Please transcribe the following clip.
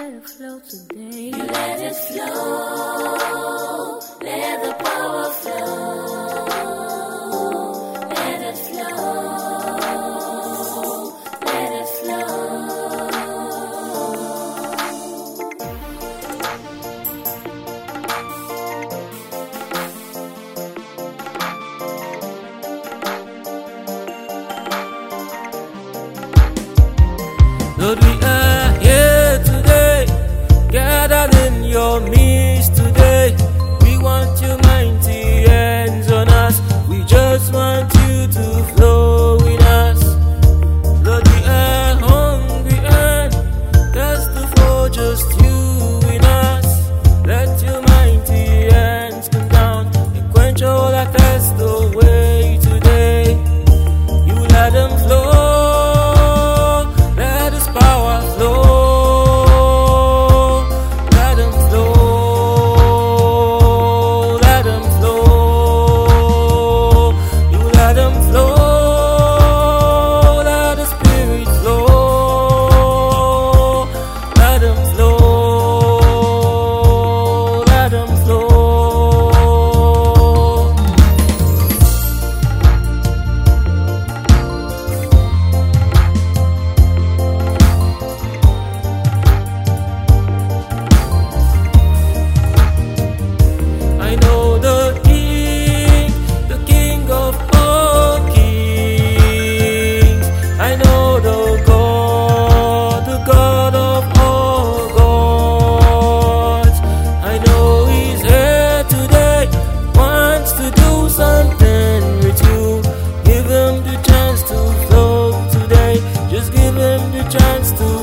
let it flow today. You let it flow, let the power flow. Let it flow, let it flow. Lord, we are here today, gathered in your midst today. We want your mighty hands on us. We just want you to flow with us. Lord, we are hungry and thirsty for just you in us. Let your mighty hands come down and quench all our thirst away today. You let them flow. Chance to